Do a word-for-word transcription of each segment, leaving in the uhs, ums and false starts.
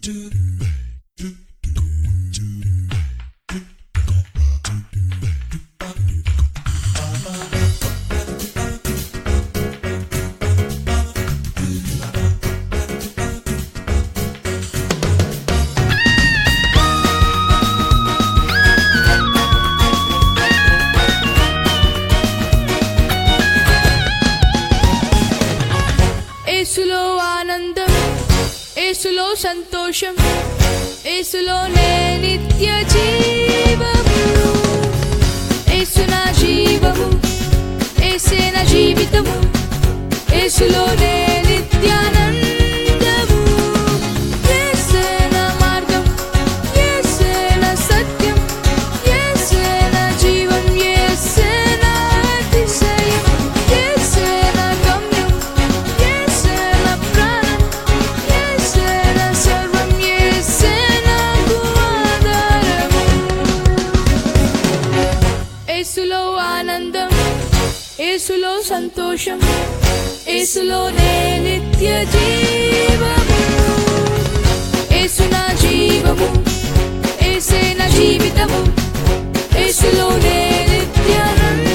యేసులో ఆనందం, యేసులో సంతోషం, యేసులోనే నిత్య జీవము. యేసు నా జీవము, యేసే నా జీవితము, యేసులోనే నిత్యానందము. యేసే నా మార్గం, యేసే నా సత్యం, యేసే నా జీవం, యేసే నా అతిశయం, యేసే నా గమ్యం, యేసే నా ప్రాణం, యేసే నా సర్వం, యేసే నాకు ఆధారము. యేసులో ఆనందం, యేసులో సంతోషం, యేసులోనే నిత్య జీవము. యేసు నా జీవము, యేసే నా జీవితము, యేసులోనే నిత్యానందము.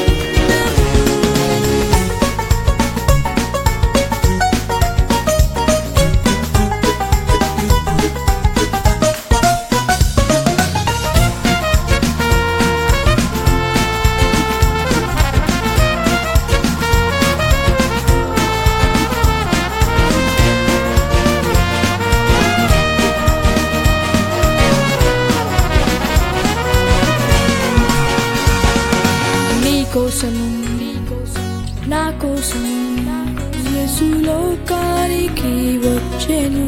కోసము నా కోసము యేసు లోకానికి వచ్చెను.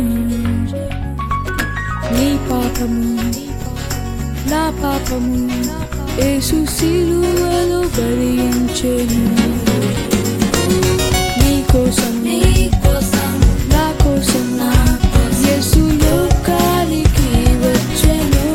నీ పాపము నా పాపము యేసు సిలువలో భరించెను. నీ కోసం నా కోసం యేసు లోకానికి వచ్చెను.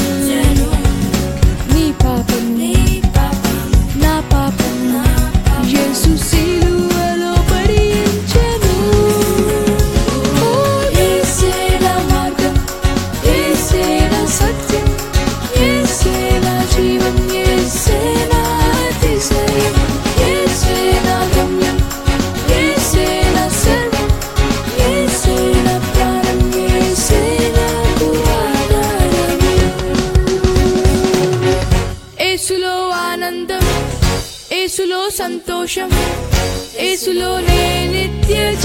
నీ పాపము నా పాపము యేసు సిలువలో భరించెను. ఓ యేసే నా మార్గం, యేసే నా సత్యం, యేసే నా జీవం, యేసే నా అతిశయం, యేసే నా గమ్యం, యేసే నా సర్వం, యేసే నా ప్రాణం, యేసే నాకు ఆధారము. యేసులో ఆనందం, యేసులో సంతోషం, యేసులోనే నిత్య